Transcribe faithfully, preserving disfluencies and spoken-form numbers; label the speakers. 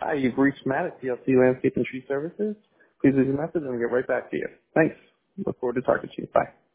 Speaker 1: Hi, you've reached Matt at T L C Landscape and Tree Services. Please leave a message and we'll get right back to you. Thanks. Look forward to talking to you. Bye.